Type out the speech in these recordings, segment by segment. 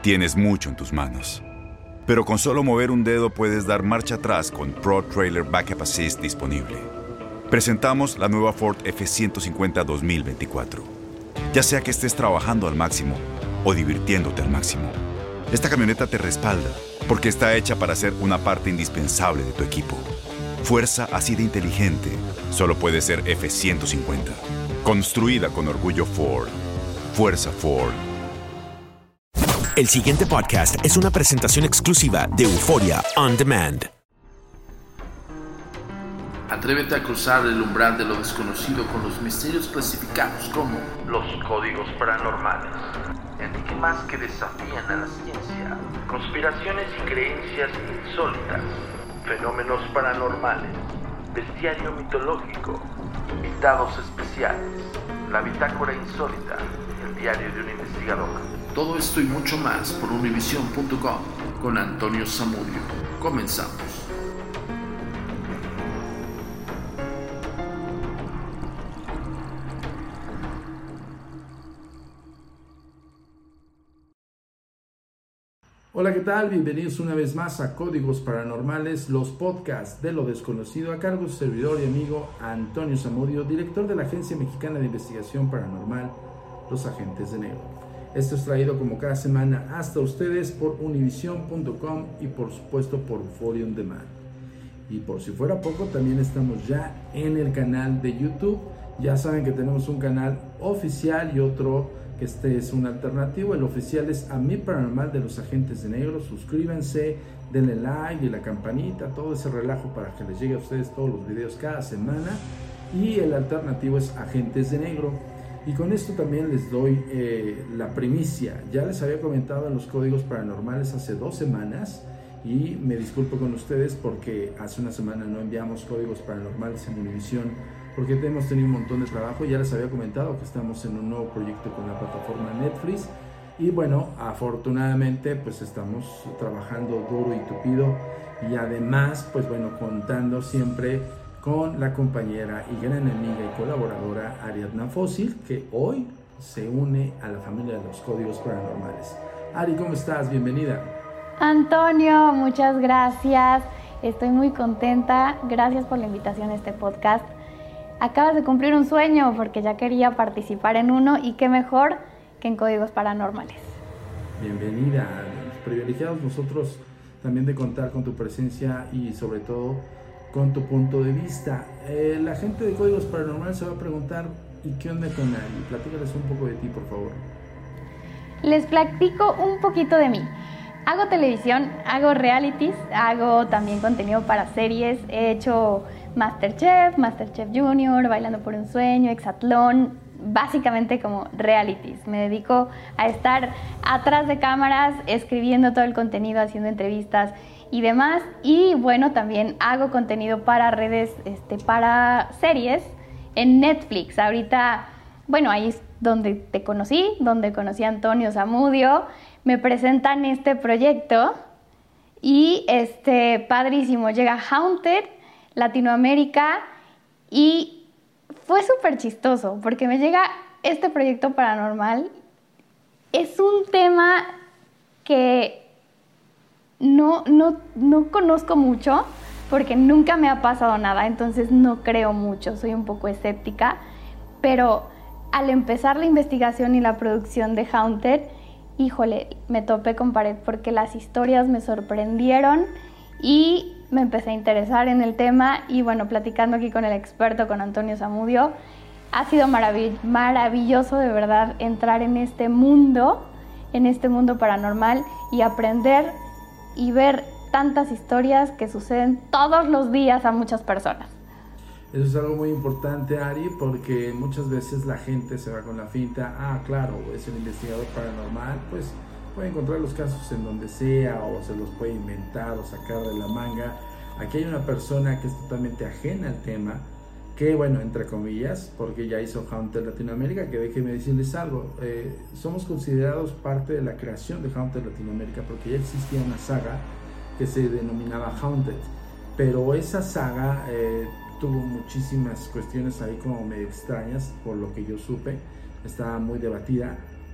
Tienes mucho en tus manos. Pero con solo mover un dedo puedes dar marcha atrás con Pro Trailer Backup Assist disponible. Presentamos la nueva Ford F-150 2024. Ya sea que estés trabajando al máximo o divirtiéndote al máximo, esta camioneta te respalda porque está hecha para ser una parte indispensable de tu equipo. Fuerza así de inteligente solo puede ser F-150. Construida con orgullo Ford. Fuerza Ford. El siguiente podcast es una presentación exclusiva de Euphoria On Demand. Atrévete a cruzar el umbral de lo desconocido con los misterios clasificados como los códigos paranormales, enigmas que desafían a la ciencia, conspiraciones y creencias insólitas, fenómenos paranormales, bestiario mitológico, invitados especiales, la bitácora insólita, el diario de un investigador. Todo esto y mucho más por Univision.com con Antonio Zamudio. Comenzamos. Hola, ¿qué tal? Bienvenidos una vez más a Códigos Paranormales, los podcasts de lo desconocido, a cargo de su servidor y amigo Antonio Zamudio, director de la Agencia Mexicana de Investigación Paranormal, Los Agentes de Negro. Esto es traído como cada semana hasta ustedes por Univision.com y por supuesto por Euphoria On Demand. Y por si fuera poco, también estamos ya en el canal de YouTube. Ya saben que tenemos un canal oficial y otro que este es un alternativo. El oficial es A Mí Paranormal de Los Agentes de Negro. Suscríbanse, denle like y la campanita, todo ese relajo para que les llegue a ustedes todos los videos cada semana. Y el alternativo es Agentes de Negro. Y con esto también les doy la primicia. Ya les había comentado en los Códigos Paranormales hace 2 semanas y me disculpo con ustedes porque hace una semana no enviamos Códigos Paranormales en Univision porque hemos tenido un montón de trabajo. Ya les había comentado que estamos en un nuevo proyecto con la plataforma Netflix y bueno, afortunadamente pues estamos trabajando duro y tupido y además pues bueno, contando siempre con la compañera y gran amiga y colaboradora Ariadna Fósil, que hoy se une a la familia de los Códigos Paranormales. Ari, ¿cómo estás? Bienvenida. Antonio, muchas gracias. Estoy muy contenta. Gracias por la invitación a este podcast. Acabas de cumplir un sueño porque ya quería participar en uno y qué mejor que en Códigos Paranormales. Bienvenida. Privilegiados nosotros también de contar con tu presencia y sobre todo con tu punto de vista. La gente de Códigos Paranormales se va a preguntar ¿y qué onda con Ari? Platícales un poco de ti, por favor. Les platico un poquito de mí. Hago televisión, hago realities, hago también contenido para series. He hecho Masterchef, Masterchef Junior, Bailando por un Sueño, Hexatlón, básicamente como realities. Me dedico a estar atrás de cámaras, escribiendo todo el contenido, haciendo entrevistas y demás. Y bueno, también hago contenido para redes, para series en Netflix. Ahorita, bueno, ahí es donde te conocí, donde conocí a Antonio Zamudio. Me presentan este proyecto y padrísimo. Llega Haunted Latinoamérica y fue súper chistoso porque me llega este proyecto paranormal. Es un tema que no conozco mucho porque nunca me ha pasado nada, entonces no creo mucho, soy un poco escéptica, pero al empezar la investigación y la producción de Haunted, híjole, me topé con pared porque las historias me sorprendieron y me empecé a interesar en el tema y bueno, platicando aquí con el experto, con Antonio Zamudio, ha sido maravilloso de verdad entrar en este mundo paranormal y aprender y ver tantas historias que suceden todos los días a muchas personas. Eso es algo muy importante, Ari, porque muchas veces la gente se va con la finta, claro, es el investigador paranormal, pues puede encontrar los casos en donde sea o se los puede inventar o sacar de la manga. Aquí hay una persona que es totalmente ajena al tema, que bueno, entre comillas, porque ya hizo Haunted Latinoamérica, que déjenme decirles algo, somos considerados parte de la creación de Haunted Latinoamérica porque ya existía una saga que se denominaba Haunted, pero esa saga tuvo muchísimas cuestiones ahí como medio extrañas, por lo que yo supe, estaba muy debatida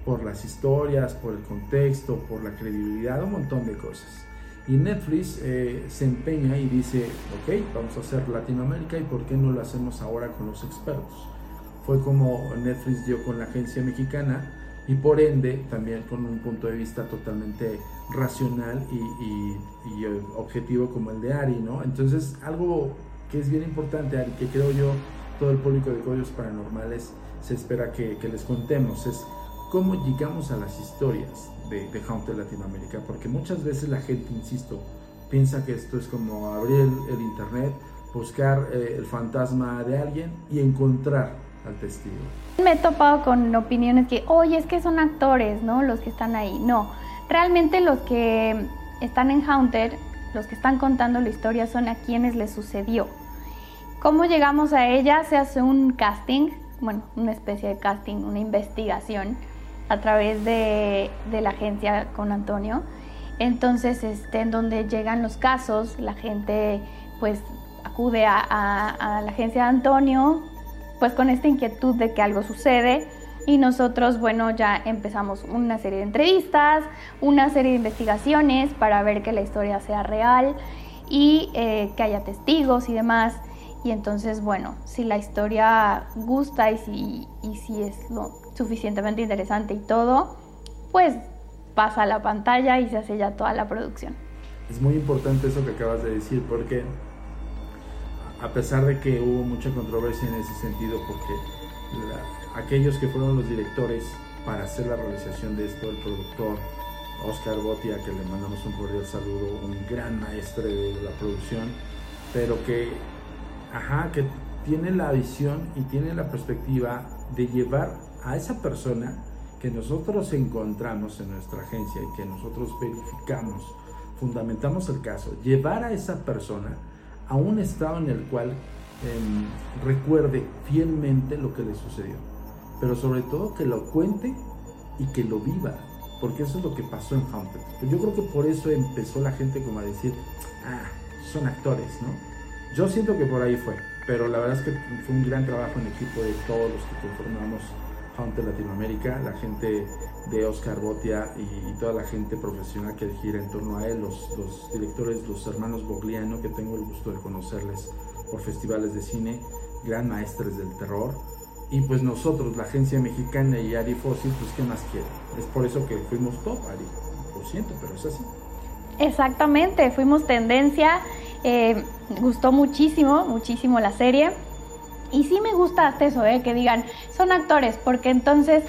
por las historias, por el contexto, por la credibilidad, un montón de cosas. Y Netflix se empeña y dice, ok, vamos a hacer Latinoamérica y ¿por qué no lo hacemos ahora con los expertos? Fue como Netflix dio con la agencia mexicana y por ende también con un punto de vista totalmente racional y objetivo como el de Ari, ¿no? Entonces algo que es bien importante, Ari, que creo yo todo el público de Códigos Paranormales se espera que les contemos, es cómo llegamos a las historias de Haunted Latinoamérica, porque muchas veces la gente, insisto, piensa que esto es como abrir el internet, buscar el fantasma de alguien y encontrar al testigo. Me he topado con opiniones que, oye, es que son actores, ¿no? Los que están ahí. No, realmente los que están en Haunted, los que están contando la historia son a quienes les sucedió. ¿Cómo llegamos a ella? Se hace un casting, bueno, una especie de casting, una investigación a través de la agencia con Antonio. Entonces, en donde llegan los casos, la gente pues acude a la agencia de Antonio, pues con esta inquietud de que algo sucede, y nosotros, bueno, ya empezamos una serie de entrevistas, una serie de investigaciones para ver que la historia sea real y que haya testigos y demás. Y entonces, bueno, si la historia gusta y si es lo suficientemente interesante y todo, pues pasa a la pantalla y se hace ya toda la producción. Es muy importante eso que acabas de decir, porque a pesar de que hubo mucha controversia en ese sentido, porque aquellos que fueron los directores para hacer la realización de esto, el productor Oscar Botia, que le mandamos un cordial saludo, un gran maestro de la producción, pero que tiene la visión y tiene la perspectiva de llevar a esa persona que nosotros encontramos en nuestra agencia y que nosotros verificamos, fundamentamos el caso, llevar a esa persona a un estado en el cual recuerde fielmente lo que le sucedió, pero sobre todo que lo cuente y que lo viva, porque eso es lo que pasó en Haunted. Yo creo que por eso empezó la gente como a decir, son actores, ¿no? Yo siento que por ahí fue, pero la verdad es que fue un gran trabajo en equipo de todos los que conformamos Haunted Latinoamérica, la gente de Oscar Botia y toda la gente profesional que gira en torno a él, los directores, los hermanos Bogliano, que tengo el gusto de conocerles por festivales de cine, gran maestres del terror, y pues nosotros, la agencia mexicana y Ari Fósil, pues ¿qué más quiere? Es por eso que fuimos top, Ari, lo siento, pero es así. Exactamente, fuimos tendencia, gustó muchísimo la serie. Y sí me gusta hasta eso, que digan, son actores, porque entonces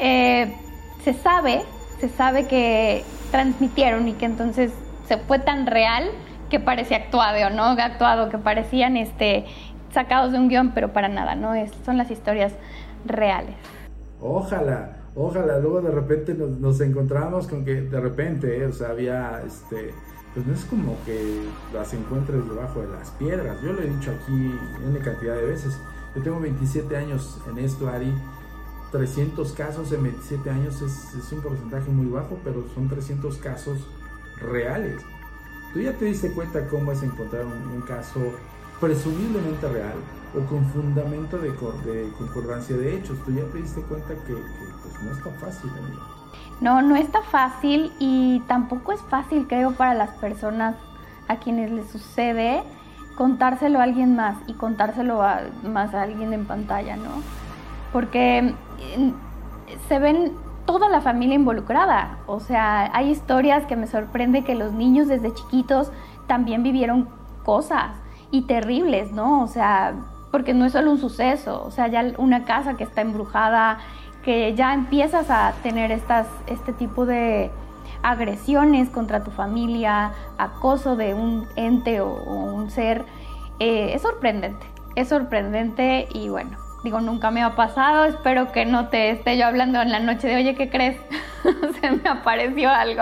se sabe que transmitieron y que entonces se fue tan real que parecía actuado, que parecían sacados de un guión, pero para nada, ¿no? Son las historias reales. Ojalá, luego de repente nos encontramos con que de repente, o sea, había, pues no es como que las encuentres debajo de las piedras. Yo lo he dicho aquí una cantidad de veces. Yo tengo 27 años en esto, Ari. 300 casos en 27 años es un porcentaje muy bajo, pero son 300 casos reales. ¿Tú ya te diste cuenta cómo es encontrar un caso presumiblemente real o con fundamento de concordancia de hechos? ¿Tú ya te diste cuenta que pues no está fácil, amigo? No está fácil, y tampoco es fácil, creo, para las personas a quienes les sucede contárselo a alguien más y contárselo más a alguien en pantalla, ¿no? Porque se ven toda la familia involucrada. O sea, hay historias que me sorprende que los niños desde chiquitos también vivieron cosas y terribles, ¿no? O sea, porque no es solo un suceso, o sea, ya una casa que está embrujada, que ya empiezas a tener este tipo de agresiones contra tu familia, acoso de un ente o un ser, es sorprendente y bueno, digo, nunca me ha pasado, espero que no te esté yo hablando en la noche de, oye, ¿qué crees? Se me apareció algo.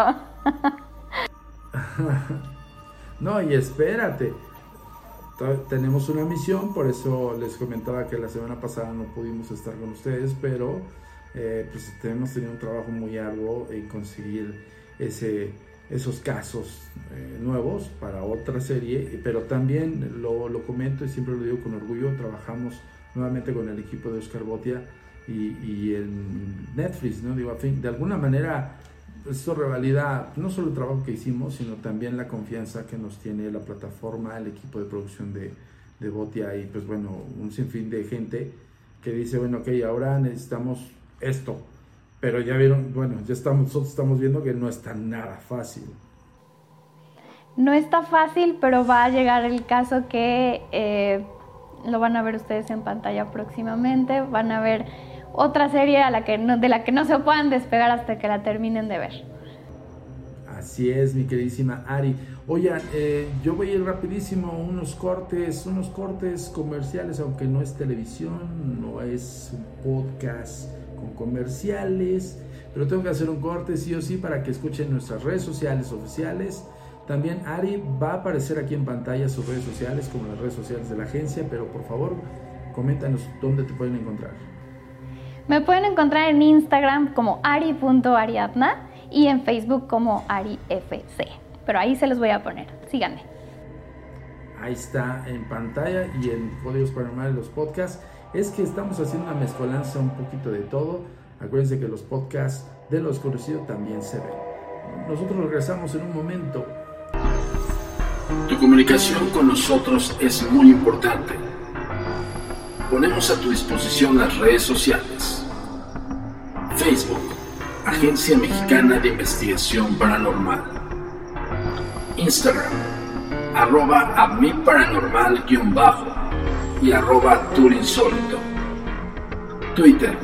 No, y espérate, tenemos una misión, por eso les comentaba que la semana pasada no pudimos estar con ustedes, pero pues hemos tenido un trabajo muy arduo en conseguir esos casos nuevos para otra serie, pero también lo comento y siempre lo digo con orgullo, trabajamos nuevamente con el equipo de Oscar Botia y en Netflix, ¿no? Digo, a fin, de alguna manera esto revalida no solo el trabajo que hicimos, sino también la confianza que nos tiene la plataforma, el equipo de producción de Botia y pues bueno, un sinfín de gente que dice, bueno, ok, ahora necesitamos esto, pero ya vieron, bueno, nosotros estamos viendo que no está nada fácil. No está fácil, pero va a llegar el caso que lo van a ver ustedes en pantalla próximamente, van a ver otra serie de la que no se puedan despegar hasta que la terminen de ver. Así es, mi queridísima Ari. Oigan, yo voy a ir rapidísimo, unos cortes comerciales, aunque no es televisión, no es un podcast con comerciales, pero tengo que hacer un corte sí o sí para que escuchen nuestras redes sociales oficiales. También Ari va a aparecer aquí en pantalla sus redes sociales, como las redes sociales de la agencia, pero por favor, coméntanos dónde te pueden encontrar. Me pueden encontrar en Instagram como ari.ariadna y en Facebook como arifc. Pero ahí se los voy a poner. Síganme. Ahí está en pantalla y en Códigos Paranormales los podcasts. Es que estamos haciendo una mezcolanza un poquito de todo. Acuérdense que los podcasts de Lo Desconocido también se ven. Nosotros regresamos en un momento. Tu comunicación con nosotros es muy importante. Ponemos a tu disposición las redes sociales. Facebook, Agencia Mexicana de Investigación Paranormal. Instagram, @amiparanormal_ y @turinsólito. Twitter,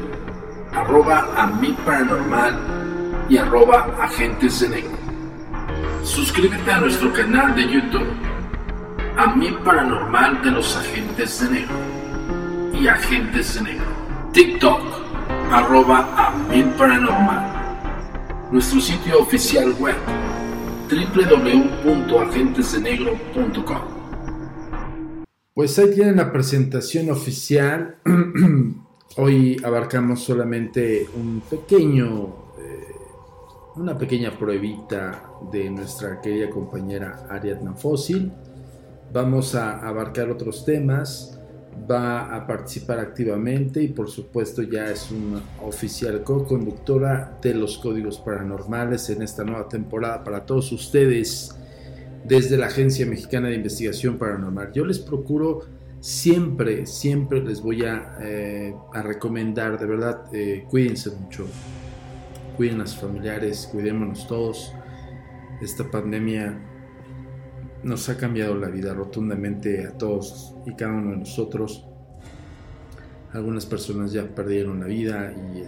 @amiparanormal y @agentes de negro. Suscríbete a nuestro canal de YouTube, A Mi Paranormal de los Agentes de Negro y Agentes de Negro. TikTok, @amiparanormal. Nuestro sitio oficial web, www.agentesdenegro.com. Pues ahí tienen la presentación oficial. Hoy abarcamos solamente una pequeña pruebita de nuestra querida compañera Ariadna Fósil. Vamos a abarcar otros temas. Va a participar activamente y por supuesto ya es una oficial co-conductora de los Códigos Paranormales en esta nueva temporada para todos ustedes desde la Agencia Mexicana de Investigación Paranormal. Yo les procuro siempre les voy a recomendar, de verdad, cuídense mucho, cuiden a sus familiares, cuidémonos todos. Esta pandemia nos ha cambiado la vida rotundamente a todos y cada uno de nosotros. Algunas personas ya perdieron la vida y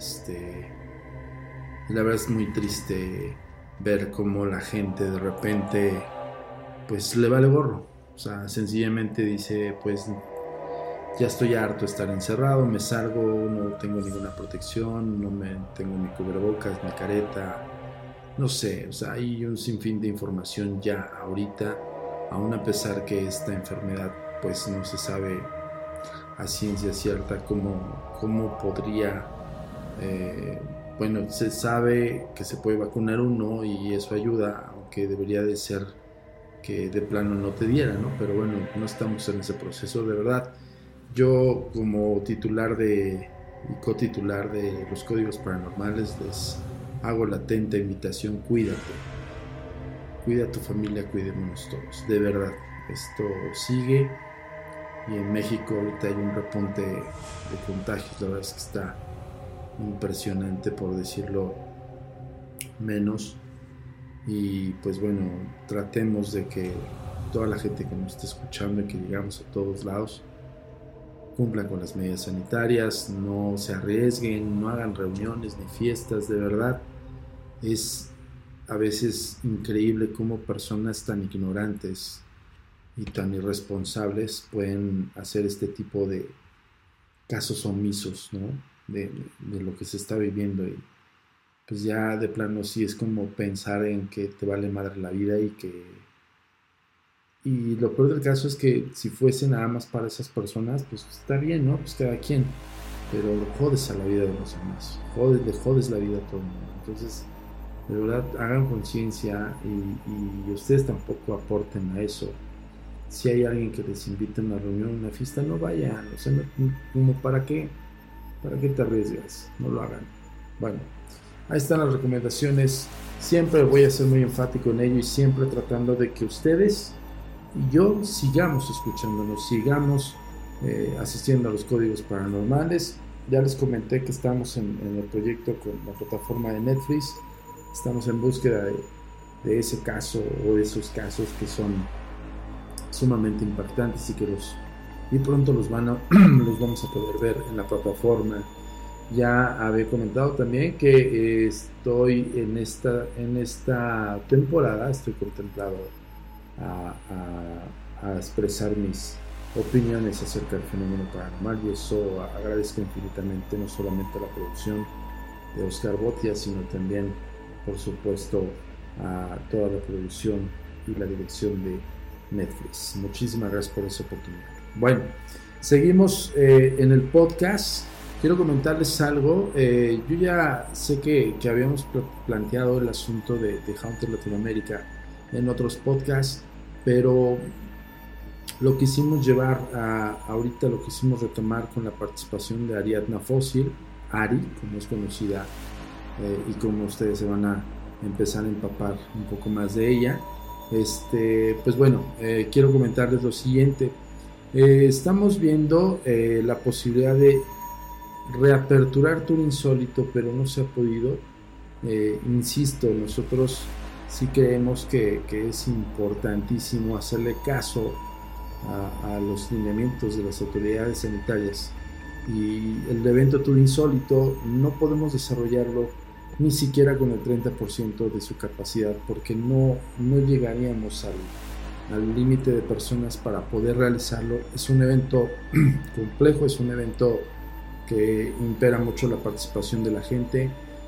la verdad es muy triste ver cómo la gente de repente pues le vale gorro. O sea, sencillamente dice, pues ya estoy harto de estar encerrado, me salgo, no tengo ninguna protección, no tengo ni cubrebocas, ni careta, no sé, o sea, hay un sinfín de información ya ahorita, aún a pesar que esta enfermedad pues no se sabe a ciencia cierta cómo podría, bueno, se sabe que se puede vacunar uno y eso ayuda, aunque debería de ser que de plano no te diera, ¿no? Pero bueno, no estamos en ese proceso, de verdad. Yo como titular y cotitular de los Códigos Paranormales les hago la atenta invitación, cuídate. Cuida a tu familia, cuidémonos todos, de verdad. Esto sigue y en México ahorita hay un repunte de contagios, la verdad es que está impresionante, por decirlo menos. Y pues bueno, tratemos de que toda la gente que nos esté escuchando y que llegamos a todos lados cumplan con las medidas sanitarias, no se arriesguen, no hagan reuniones ni fiestas, de verdad. Es a veces increíble cómo personas tan ignorantes y tan irresponsables pueden hacer este tipo de casos omisos, ¿no? de lo que se está viviendo, y pues ya de plano sí es como pensar en que te vale madre la vida y lo peor del caso es que si fuese nada más para esas personas, pues está bien, ¿no? Pues cada quien, pero jodes a la vida de los demás, le jodes la vida a todo el mundo. Entonces, de verdad, hagan conciencia y ustedes tampoco aporten a eso. Si hay alguien que les invita a una reunión, a una fiesta, no vayan, o sea, no, como para qué. ¿Para qué te arriesgas? No lo hagan. Bueno, ahí están las recomendaciones. Siempre voy a ser muy enfático en ello y siempre tratando de que ustedes y yo sigamos escuchándonos, sigamos asistiendo a los códigos paranormales. Ya les comenté que estamos en el proyecto con la plataforma de Netflix. Estamos en búsqueda de ese caso o de esos casos que son sumamente impactantes y pronto los vamos a poder ver en la plataforma. Ya había comentado también que estoy en esta temporada, estoy contemplado a expresar mis opiniones acerca del fenómeno paranormal, y eso agradezco infinitamente no solamente a la producción de Oscar Botia, sino también, por supuesto, a toda la producción y la dirección de Netflix. Muchísimas gracias por esa oportunidad. Bueno, seguimos en el podcast. Quiero comentarles algo. Yo ya sé que habíamos planteado el asunto de Haunted Latinoamérica en otros podcasts, pero lo quisimos llevar ahorita, lo quisimos retomar con la participación de Ariadna Fósil, Ari, como es conocida, y como ustedes se van a empezar a empapar un poco más de ella. Pues bueno, quiero comentarles lo siguiente. Estamos viendo la posibilidad de reaperturar Tour Insólito, pero no se ha podido. Insisto, nosotros sí creemos que es importantísimo hacerle caso a los lineamientos de las autoridades sanitarias, y el evento Tour Insólito no podemos desarrollarlo ni siquiera con el 30% de su capacidad, porque no llegaríamos al límite de personas para poder realizarlo. Es un evento complejo, es un evento que impera mucho la participación de la gente.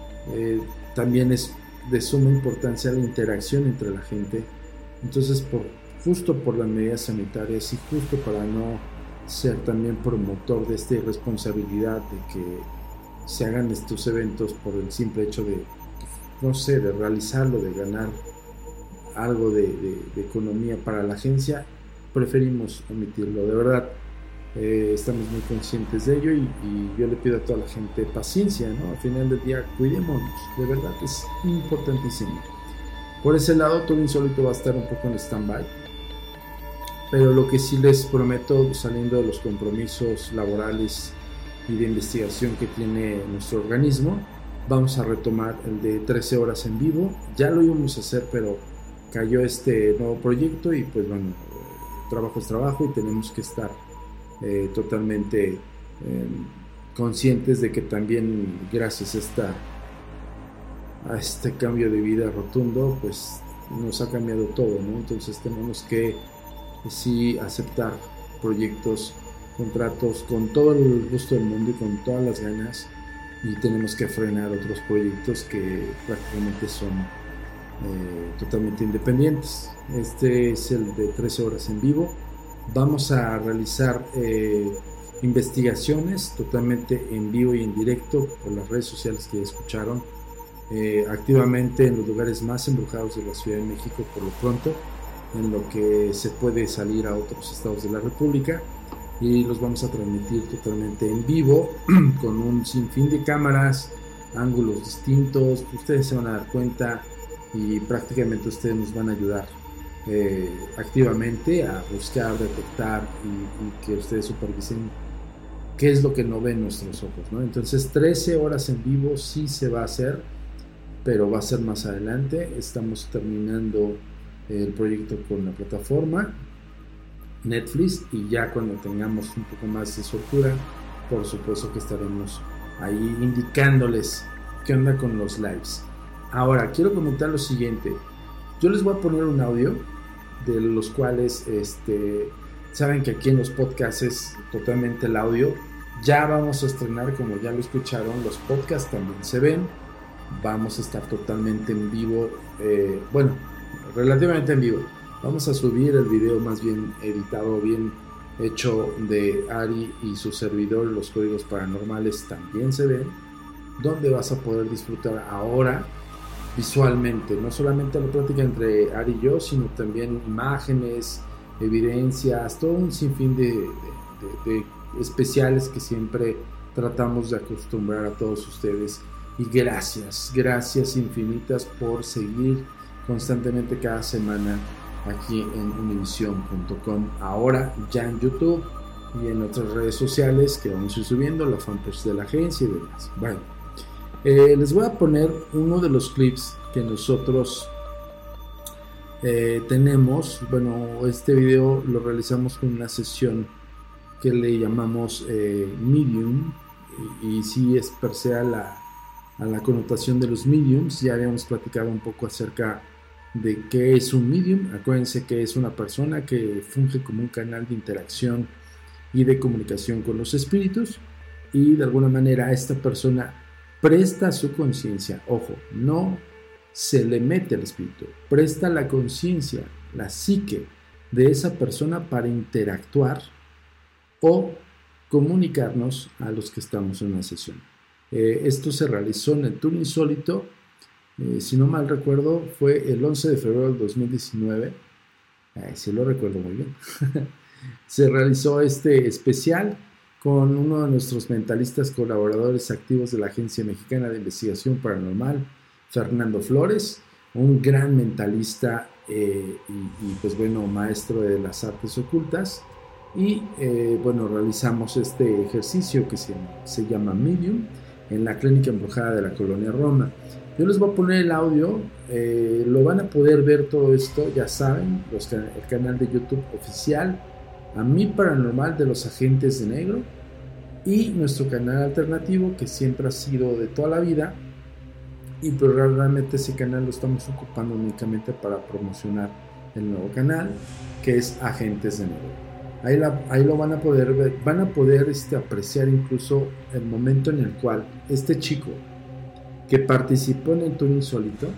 También es de suma importancia la interacción entre la gente. Entonces, justo por las medidas sanitarias y justo para no ser también promotor de esta irresponsabilidad de que se hagan estos eventos por el simple hecho de realizarlo, de ganar algo de economía para la agencia, preferimos omitirlo. De verdad, estamos muy conscientes de ello, y yo le pido a toda la gente paciencia, ¿no? Al final del día, cuidémonos, de verdad que es importantísimo. Por ese lado, Tour Insólito va a estar un poco en stand-by, pero lo que sí les prometo, saliendo de los compromisos laborales y de investigación que tiene nuestro organismo, vamos a retomar el de 13 horas en vivo. Ya lo íbamos a hacer, pero cayó este nuevo proyecto y pues bueno, trabajo es trabajo y tenemos que estar totalmente conscientes de que también gracias a este cambio de vida rotundo, pues nos ha cambiado todo, ¿no? Entonces tenemos que sí aceptar proyectos, contratos con todo el gusto del mundo y con todas las ganas, y tenemos que frenar otros proyectos que prácticamente son totalmente independientes. Este es el de 13 horas en vivo. Vamos a realizar investigaciones totalmente en vivo y en directo por las redes sociales que ya escucharon, activamente en los lugares más embrujados de la Ciudad de México por lo pronto, en lo que se puede salir a otros estados de la República, y los vamos a transmitir totalmente en vivo con un sinfín de cámaras, ángulos distintos. Ustedes se van a dar cuenta y prácticamente ustedes nos van a ayudar activamente a buscar, detectar y que ustedes supervisen qué es lo que no ven nuestros ojos, ¿no? Entonces 13 horas en vivo sí se va a hacer, pero va a ser más adelante. Estamos terminando el proyecto con la plataforma Netflix, y ya cuando tengamos un poco más de soltura, por supuesto que estaremos ahí indicándoles qué onda con los lives. Ahora quiero comentar lo siguiente. Yo les voy a poner un audio de los cuales saben que aquí en los podcasts es totalmente el audio. Ya vamos a estrenar, como ya lo escucharon, los podcasts también se ven. Vamos a estar totalmente en vivo, relativamente en vivo. Vamos a subir el video más bien editado, bien hecho, de Ari y su servidor. Los códigos paranormales también se ven, donde vas a poder disfrutar ahora visualmente, no solamente la plática entre Ari y yo, sino también imágenes, evidencias, todo un sinfín de especiales que siempre tratamos de acostumbrar a todos ustedes. Y gracias infinitas por seguir constantemente cada semana aquí en univision.com, ahora ya en YouTube y en otras redes sociales que vamos a ir subiendo, la fanpage de la agencia y demás. Bueno, les voy a poner uno de los clips que nosotros tenemos. Bueno, este video lo realizamos con una sesión que le llamamos Medium, y sí es per se a la connotación de los mediums. Ya habíamos platicado un poco acerca de qué es un medium. Acuérdense que es una persona que funge como un canal de interacción y de comunicación con los espíritus, y de alguna manera esta persona presta su conciencia, ojo, no se le mete al espíritu, presta la conciencia, la psique de esa persona para interactuar o comunicarnos a los que estamos en una sesión. Esto se realizó en el Tour Insólito, si no mal recuerdo fue el 11 de febrero del 2019, si lo recuerdo muy bien. Se realizó este especial con uno de nuestros mentalistas colaboradores activos de la Agencia Mexicana de Investigación Paranormal, Fernando Flores, un gran mentalista y pues bueno, maestro de las artes ocultas. Y bueno, realizamos este ejercicio que se llama Medium en la Clínica Embrujada de la Colonia Roma. Yo les voy a poner el audio, lo van a poder ver todo esto, ya saben, el canal de YouTube oficial A Mí Paranormal de los Agentes de Negro, y nuestro canal alternativo que siempre ha sido de toda la vida, y pero realmente ese canal lo estamos ocupando únicamente para promocionar el nuevo canal que es Agentes de Negro. Ahí lo van a poder ver, van a poder apreciar incluso el momento en el cual este chico que participó en el Tour Insólito,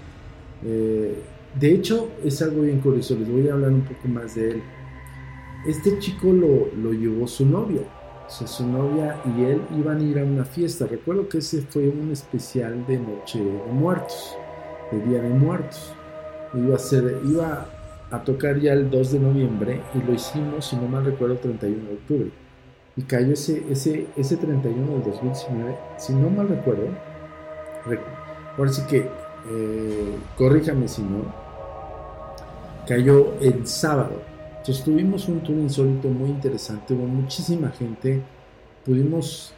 de hecho es algo bien curioso, les voy a hablar un poco más de él. Este chico lo llevó su novia, o sea, su novia y él iban a ir a una fiesta. Recuerdo que ese fue un especial de Noche de Muertos, de Día de Muertos. Iba a tocar ya el 2 de noviembre y lo hicimos, si no mal recuerdo, el 31 de octubre. Y cayó ese 31 del 2019, si no mal recuerdo. Ahora sí que, corríjame si no, cayó el sábado. Entonces tuvimos un tour insólito muy interesante, hubo muchísima gente, pudimos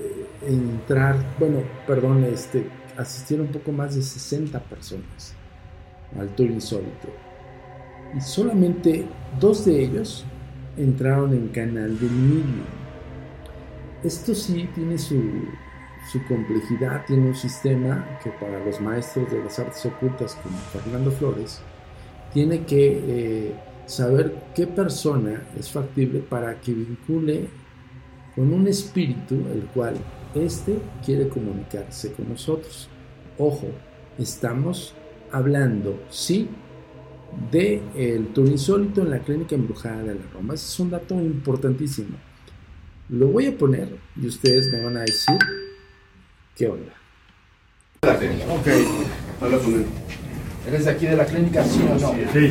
asistieron un poco más de 60 personas al tour insólito. Y solamente 2 de ellos entraron en canal de Medium. Esto sí tiene su complejidad, tiene un sistema que para los maestros de las artes ocultas como Fernando Flores tiene que saber qué persona es factible para que vincule con un espíritu el cual quiere comunicarse con nosotros. Ojo, estamos hablando, sí, de el Tour Insólito en la Clínica Embrujada de la Roma. Ese es un dato importantísimo. Lo voy a poner y ustedes me van a decir qué onda. Ok, habla con él. ¿Eres de aquí de la clínica, sí o no? Sí.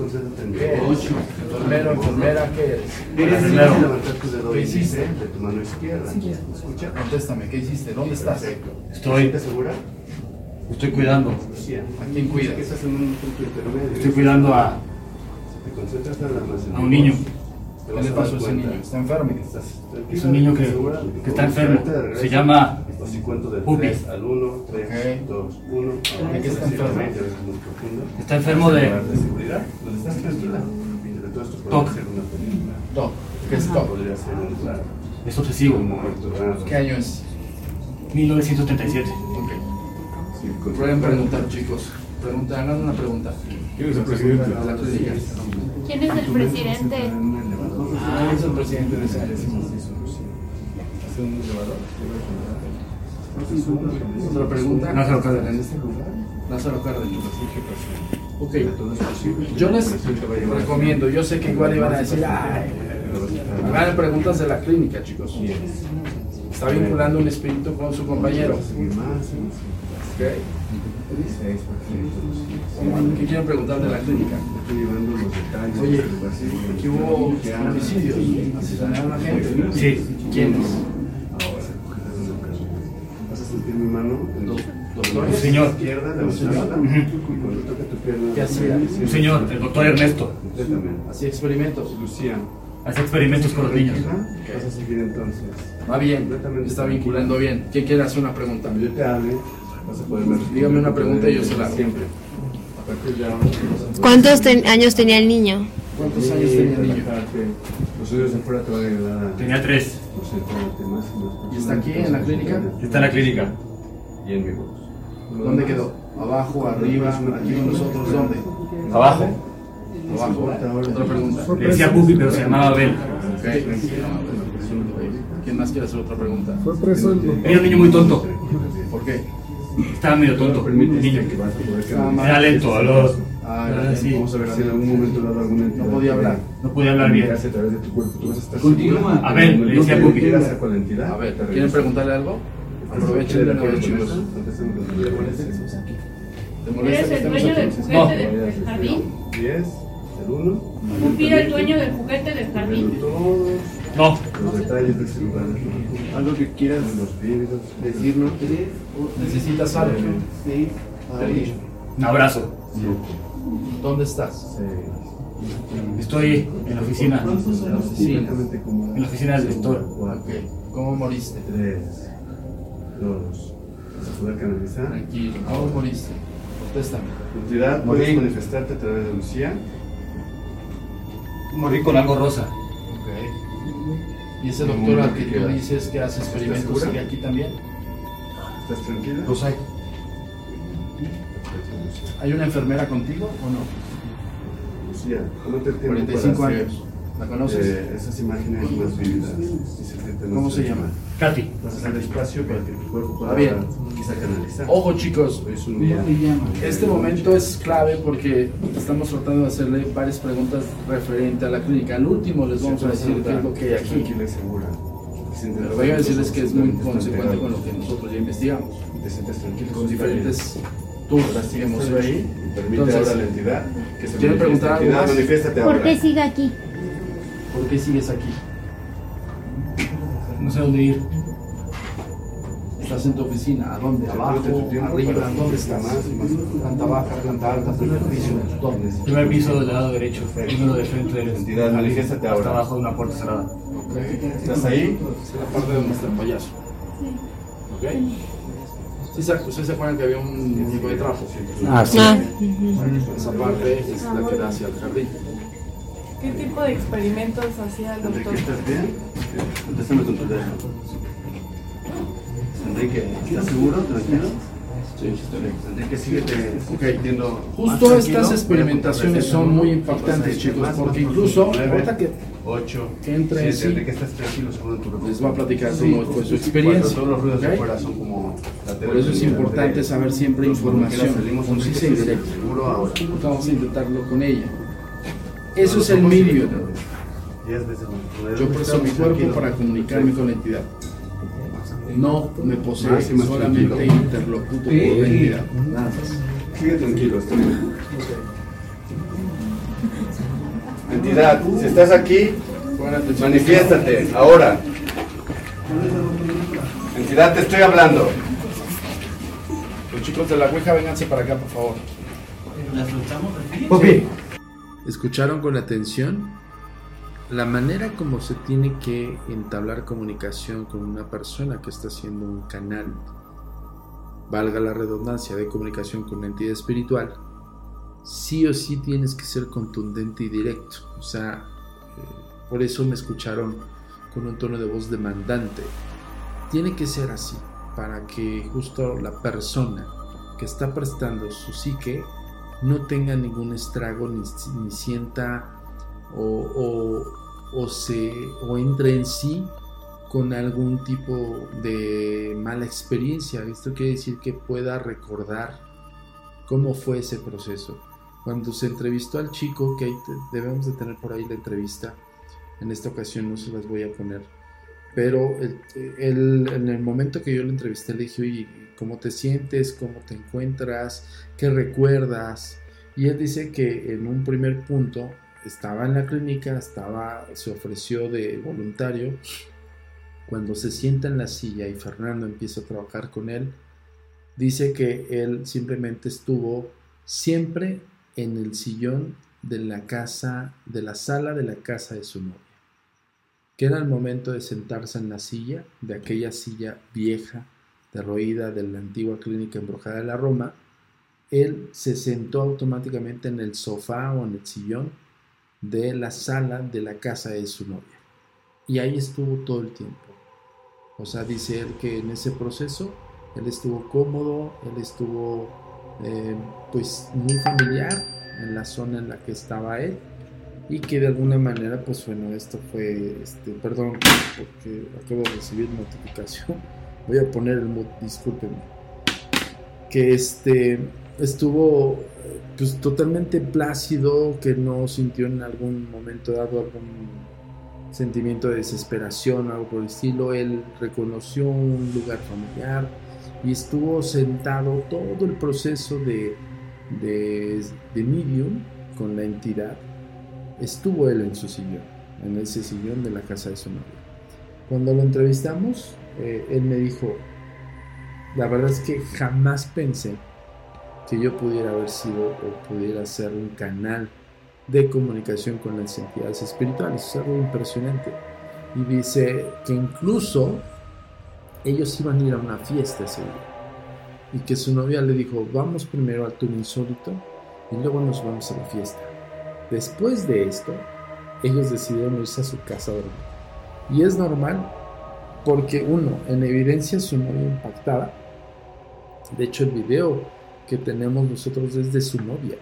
Enfermera, ¿qué eres? ¿Qué hiciste? De tu mano izquierda. ¿Escucha? Contéstame, ¿qué hiciste? ¿Dónde estás? ¿Estás segura? Estoy cuidando. ¿A quién cuidas? Estás en un punto intermedio. Estoy cuidando a Si te concentras nada más en un niño. ¿Qué le pasó a ese niño? ¿Está enfermo? Es un niño que está enfermo. Se llama Así cuento del Pupi. 3 al 1, 3, 2, 1. ¿De qué está enfermo? Está enfermo de seguridad. ¿Dónde estás tranquila? Entonces esto TOC. puede ser una película. TOC. ¿Qué es TOC? Podría ser es obsesivo. un momento raro. ¿Qué año es? 1937. Ok. Pueden preguntar, chicos. Hagan una pregunta. ¿Quién es el presidente? A la clínica. ¿Quién es el presidente? ¿Quién es el presidente de esa área? ¿Otra pregunta? Lázaro Cárdenas. Lázaro Cárdenas. Ok. Yo les recomiendo, yo sé que igual iban a decir, hagan preguntas de la clínica, chicos. Está vinculando un espíritu con su compañero. ¿Ok? ¿Qué quieren preguntar de la clínica? Oye, aquí hubo homicidios, asesinaron a gente. Sí. ¿Quiénes? sentir mi mano en Un señor. izquierda, la izquierda, y cuando toque tu pierna. ¿Qué hacía? Un señor, el doctor Ernesto. Completamente. Hacía experimentos. Lucía. Hace experimentos con los niños. Vas a seguir entonces. Va bien, está vinculando bien. ¿Quién quiere hacer una pregunta? Cuando yo te hable, vas a poderme responder. Dígame una pregunta y yo se la hago. Siempre. A partir de ahora, vas a ¿Cuántos años tenía el niño? ¿Cuántos años tenía el niño? Los oídos de afuera te van a ayudar a Tenía 3. concentrarte más y más. ¿Y está aquí en la clínica? Está en la clínica. Y en mi voz. ¿Dónde quedó? ¿Abajo, arriba, aquí con nosotros? ¿Dónde? Abajo. Abajo. Otra pregunta. Le decía Pupi, pero se llamaba Abel. Ok. ¿Quién más quiere hacer otra pregunta? Era un niño muy tonto. ¿Por qué? Estaba medio tonto. El niño. Estaba mal. Era lento, habló. Ah, Sí. Vamos a ver si en algún momento dado alguna entidad No podía hablar. No podía hablar bien. a través de tu cuerpo. Tú vas a estar Continúa. A ver, le decía Pupi. ¿Quieres hacer con la entidad? A ver, Te ¿quieren regreso. preguntarle algo? Aprovechen de una vez, chicos. Contestame con tu teléfono. ¿Te molesta ¿Eres que el estemos dueño del aquí? juguete del jardín? 10, el 1. ¿Pupi era el dueño del juguete del jardín? Todos No. los detalles de ese lugar. ¿Algo que quieras Los vidrios. decirnos? ¿Necesitas algo? Un abrazo. ¿Dónde estás? Estoy en la oficina. Completamente como En la oficina del director. 4, ¿Cómo moriste? 3, 2. Vas a poder canalizar. Tranquilo. ¿Cómo moriste? Contéstame. Tu entidad puedes manifestarte a través de Lucía. Morí con algo rosa. Ok. ¿Y ese doctor al que tú dices que hace experimentos sigue aquí también? ¿Estás tranquila? Pues hay. ¿Hay una enfermera contigo o no? Lucía, tómate el tiempo 45 para hacer, años. ¿La conoces? esas imágenes más vívidas. Y sentirte más ¿Cómo se llama? Katy. Vas a hacer espacio para que tu cuerpo pueda bien. quizá canalizar. Ojo, chicos. Es un día. Este momento es clave porque estamos tratando de hacerle varias preguntas referente a la clínica. Al último les vamos a decir qué es lo que hay aquí. Tranquila y segura. Pero voy a decirles que es muy consecuente con lo que nosotros ya investigamos. Te sientes tranquilo. Con diferentes tours que hemos hecho. ahí. Permite Entonces, ahora a la entidad que se ¿quieren preguntar algo más? Manifiéstate ¿Por ahora. qué sigue aquí? ¿Por qué sigues aquí? No sé dónde ir. ¿Estás en tu oficina? ¿A dónde? ¿Abajo? Tómate tu tiempo ¿Arriba? para ¿Dónde estás? más y más. ¿Planta baja? ¿Planta alta? ¿Primer piso? ¿Dónde? Primer piso del lado derecho. Primero de frente del Entidad, manifiéstate hasta ahora. abajo de una puerta cerrada. Ok. ¿Estás ahí? Esa es la parte donde está el payaso. ¿Ok? ¿Sí ¿Ustedes se acuerdan que había un muñeco de trapo? Ah. Esa parte es la que da hacia el jardín. ¿Qué tipo de experimentos hacía el doctor? Enrique, ¿estás bien? Contéstame con tu teléfono. Enrique, ¿estás seguro? ¿Tranquilo? Sí, estoy bien. Enrique, síguete sintiendo más Justo tranquilo. estas experimentaciones son muy impactantes, chicos, porque incluso ahorita que 8, entre en sí, Enrique, estás tranquilo, seguro en tu refugio. les va a platicar cómo fue su experiencia. Todos los ruidos de ¿ok? afuera son como la Por eso es importante saber siempre información concisa y directa. Seguro ahora. Vamos a intentarlo con ella. Eso es el medio. 10 veces más. Yo presto mi cuerpo para comunicarme con la entidad. No me posee, solamente interlocuto con la entidad. Nada más. Sigue tranquilo, está bien. Entidad, si estás aquí, Pongan atención. manifiéstate, ahora. Entidad, te estoy hablando. Los chicos de la Ouija, vénganse para acá, por favor. Pupi. ¿Escucharon con atención? La manera como se tiene que entablar comunicación con una persona que está haciendo un canal, valga la redundancia, de comunicación con una entidad espiritual, sí o sí tienes que ser contundente y directo. O sea, por eso me escucharon con un tono de voz demandante. Tiene que ser así, para que justo la persona que está prestando su psique no tenga ningún estrago ni sienta o entre en sí con algún tipo de mala experiencia. Esto quiere decir que pueda recordar cómo fue ese proceso. Cuando se entrevistó al chico, que ahí debemos de tener por ahí la entrevista, en esta ocasión no se las voy a poner, pero él, en el momento que yo lo entrevisté, le dije: oye, ¿cómo te sientes? ¿Cómo te encuentras? ¿Qué recuerdas? Y él dice que en un primer punto estaba en la clínica, se ofreció de voluntario cuando se sienta en la silla y Fernando empieza a trabajar con él, dice que él simplemente estuvo siempre en el sillón de la sala de la casa de su novia, que era el momento de sentarse en la silla, de aquella silla vieja, derroída de la antigua clínica embrujada de la Roma. Él se sentó automáticamente en el sofá o en el sillón de la sala de la casa de su novia, y ahí estuvo todo el tiempo. O sea, dice él que en ese proceso él estuvo cómodo, él estuvo pues muy familiar en la zona en la que estaba él, y que de alguna manera, pues bueno, esto fue, perdón, porque acabo de recibir notificación, voy a poner el mood, discúlpenme, que estuvo pues totalmente plácido, que no sintió en algún momento dado algún sentimiento de desesperación o algo por el estilo. Él reconoció un lugar familiar y estuvo sentado todo el proceso de medium con la entidad. Estuvo él en su sillón, en ese sillón de la casa de su novia. Cuando lo entrevistamos, él me dijo, la verdad es que jamás pensé que yo pudiera haber sido o pudiera ser un canal de comunicación con las entidades espirituales. Es algo impresionante. Y dice que incluso ellos iban a ir a una fiesta ese día, y que su novia le dijo, vamos primero al tour insólito y luego nos vamos a la fiesta. Después de esto, ellos decidieron irse a su casa a dormir. Y es normal, porque uno, en evidencia su novia impactada. De hecho, el video que tenemos nosotros es de su novia.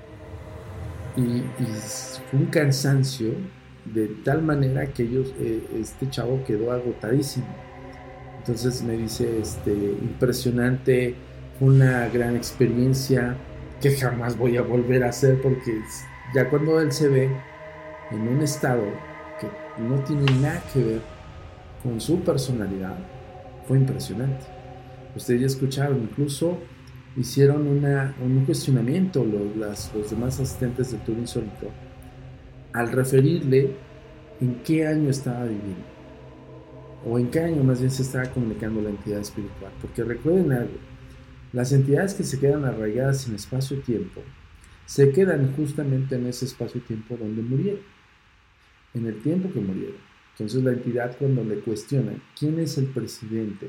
Y fue un cansancio de tal manera que este chavo quedó agotadísimo. Entonces me dice, impresionante, una gran experiencia que jamás voy a volver a hacer, porque ya cuando él se ve en un estado que no tiene nada que ver con su personalidad, fue impresionante. Ustedes ya escucharon, incluso hicieron un cuestionamiento los demás asistentes del tour insólito al referirle en qué año estaba viviendo, o en qué año más bien se estaba comunicando la entidad espiritual. Porque recuerden algo, las entidades que se quedan arraigadas en espacio-tiempo se quedan justamente en ese espacio-tiempo donde murieron, en el tiempo que murieron. Entonces la entidad, cuando le cuestionan quién es el presidente,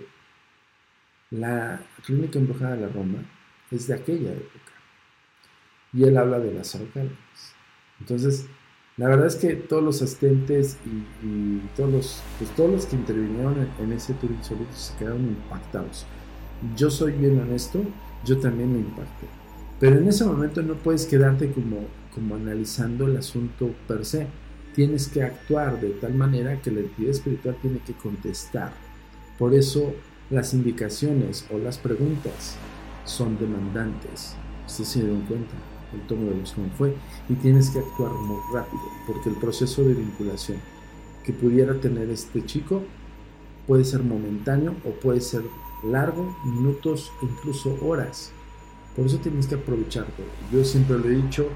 la clínica embrujada de la Roma es de aquella época, y él habla de las Cárdenas. Entonces la verdad es que todos los asistentes y todos los que intervinieron en ese tour insólito se quedaron impactados. Yo soy bien honesto, yo también me impacté, pero en ese momento no puedes quedarte como analizando el asunto per se. Tienes que actuar de tal manera que la entidad espiritual tiene que contestar. Por eso las indicaciones o las preguntas son demandantes. Ustedes se dieron cuenta el tono de voz como fue, y tienes que actuar muy rápido, porque el proceso de vinculación que pudiera tener este chico puede ser momentáneo o puede ser largo, minutos, incluso horas. Por eso tienes que aprovecharte. Yo siempre lo he dicho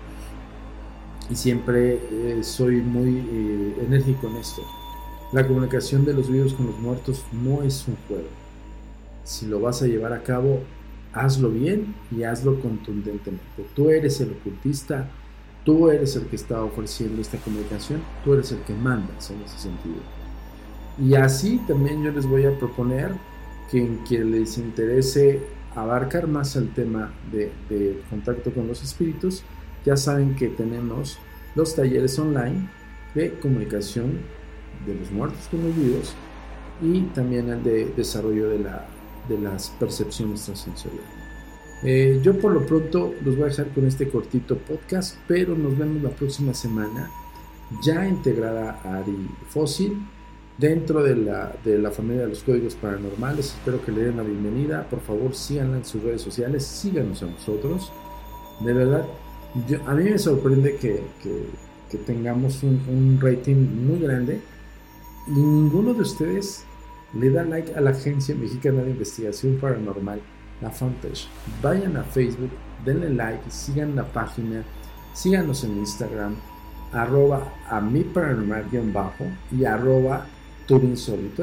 y siempre soy muy enérgico en esto. La comunicación de los vivos con los muertos no es un juego. Si lo vas a llevar a cabo, hazlo bien y hazlo contundentemente. Tú eres el ocultista, tú eres el que está ofreciendo esta comunicación, tú eres el que mandas en ese sentido. Y así también yo les voy a proponer que en quien les interese abarcar más el tema de contacto con los espíritus, ya saben que tenemos los talleres online de comunicación de los muertos con los vivos, y también el de desarrollo de las percepciones extrasensoriales. Yo por lo pronto los voy a dejar con este cortito podcast, pero nos vemos la próxima semana, ya integrada a Ari Fósil dentro de la familia de los códigos paranormales. Espero que le den la bienvenida. Por favor, síganla en sus redes sociales, síganos a nosotros. De verdad, a mí me sorprende que tengamos un rating muy grande y ninguno de ustedes le da like a la Agencia Mexicana de Investigación Paranormal, la fanpage. Vayan a Facebook, denle like, sigan la página, síganos en Instagram, @amiparanormal_ y @turinsólito,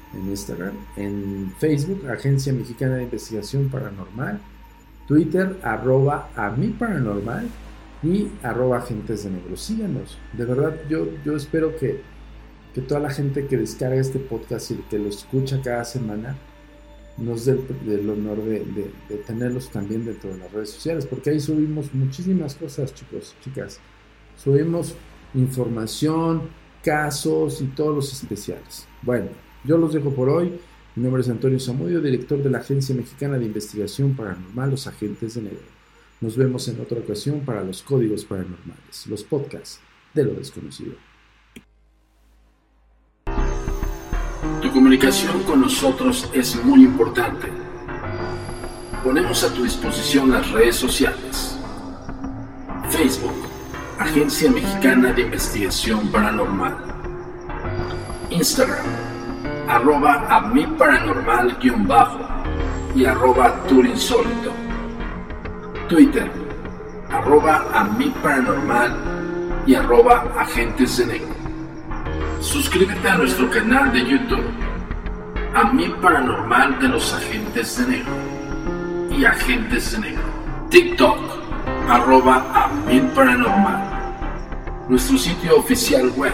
en Instagram, en Facebook, Agencia Mexicana de Investigación Paranormal, Twitter, @amiparanormal y @agentes de negro. Síganos, de verdad, yo espero que toda la gente que descarga este podcast y que lo escucha cada semana nos dé el honor de tenerlos también dentro de las redes sociales, porque ahí subimos muchísimas cosas, chicos, chicas. Subimos información, casos y todos los especiales. Bueno, yo los dejo por hoy. Mi nombre es Antonio Zamudio, director de la Agencia Mexicana de Investigación Paranormal, Los Agentes de Negro. Nos vemos en otra ocasión para los Códigos Paranormales, los podcasts de lo desconocido. Tu comunicación con nosotros es muy importante. Ponemos a tu disposición las redes sociales. Facebook, Agencia Mexicana de Investigación Paranormal. Instagram, @amiparanormal_ y @turinsólito. Twitter, @amiparanormal y @agentes de negro. Suscríbete a nuestro canal de YouTube, A Mi Paranormal de los Agentes de Negro y Agentes de Negro. TikTok, @amiparanormal. Nuestro sitio oficial web,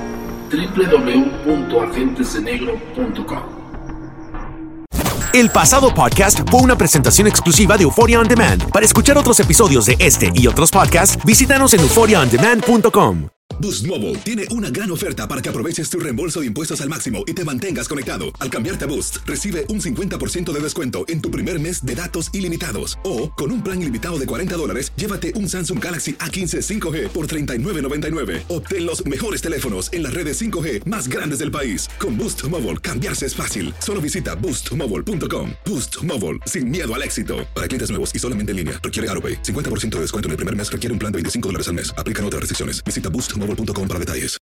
www.agentesdenegro.com. El pasado podcast fue una presentación exclusiva de Euphoria On Demand. Para escuchar otros episodios de este y otros podcasts, visítanos en euphoriaondemand.com. Boost Mobile tiene una gran oferta para que aproveches tu reembolso de impuestos al máximo y te mantengas conectado. Al cambiarte a Boost, recibe un 50% de descuento en tu primer mes de datos ilimitados. O, con un plan ilimitado de $40, llévate un Samsung Galaxy A15 5G por $39.99. Obtén los mejores teléfonos en las redes 5G más grandes del país. Con Boost Mobile, cambiarse es fácil. Solo visita boostmobile.com. Boost Mobile, sin miedo al éxito. Para clientes nuevos y solamente en línea, requiere AutoPay. 50% de descuento en el primer mes requiere un plan de $25 al mes. Aplican otras restricciones. Visita boostmobile.com para detalles.